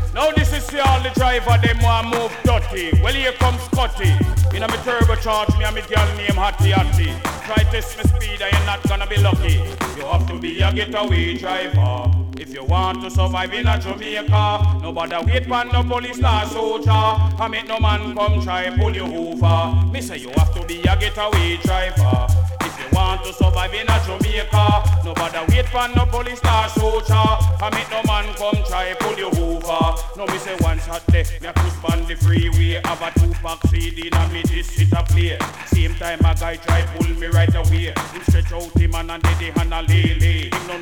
Now this is the all the driver, them want move dirty. Well, here comes Scotty. In a me turbocharge, me and me girl name Hattie Hattie. Try test me speed and you're not gonna be lucky. You have to be a getaway driver if you want to survive in a Jamaica. Nobody wait for no police nor soldier. I make no man come try pull you over. Me say you have to be a getaway driver if you want to survive in a Jamaica. Nobody wait for no police nor soldier. I make no man come try pull you over. No me say one shot there, me a push on the freeway. Have a 2-pack CD and me this shit a play. Same time a guy try pull me right away. Him stretch out him and did the hand a lay. Him no